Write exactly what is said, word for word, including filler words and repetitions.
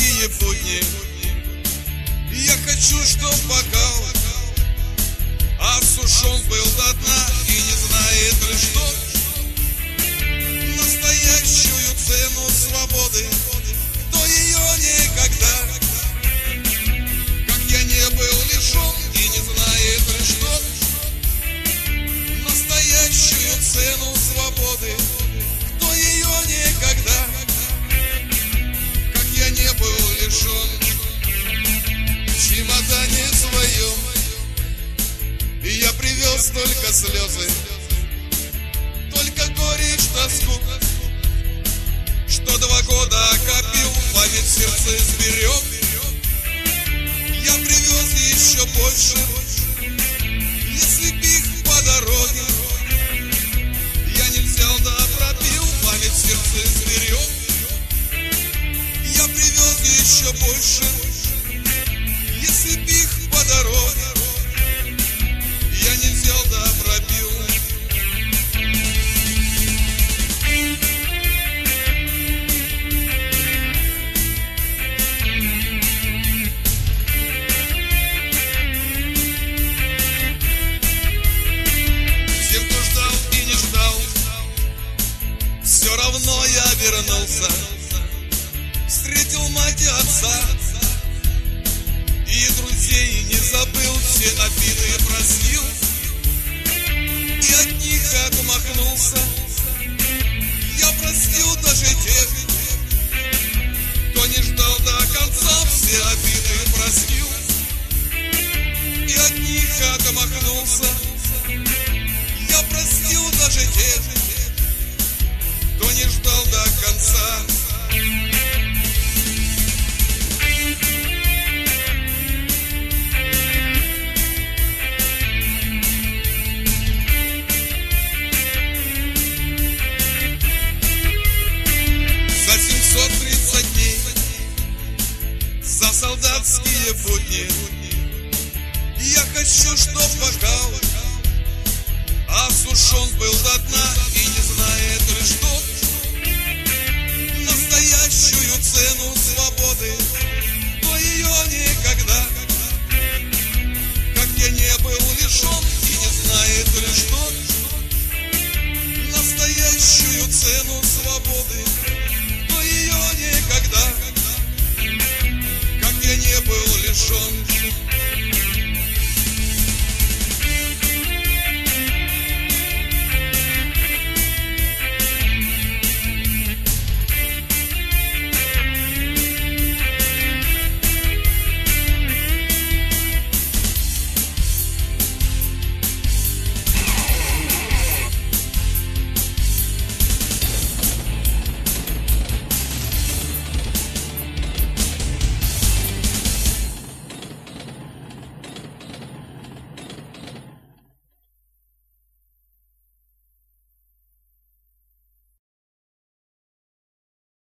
солдатские будни. Я хочу, чтоб бокал осушен был до дна, и не знает ли что настоящую цену свободы, кто ее никогда, как я не был лишен, и не знает ли что настоящую цену свободы, кто ее никогда, как я не был лишен. В чемодане своем и я привез только слезы, только горечь, тоску, что два года копил, память в сердце сберег. Я привез еще больше, если б их по дороге я не взял да пропил, память в сердце сберег. Я привез еще больше, если б их по дороге я не взял да пропил. Всем, кто ждал и не ждал, все равно я вернулся, встретил мать и отца, и друзей не забыл, все обиды простил, и от них отмахнулся. Я простил даже тех, кто не ждал до конца, все обиды простил, и от них отмахнулся. Я простил даже тех, кто не ждал до конца. За солдатские будни я хочу, чтоб бокал осушен был до дна, и не знает ли что настоящую цену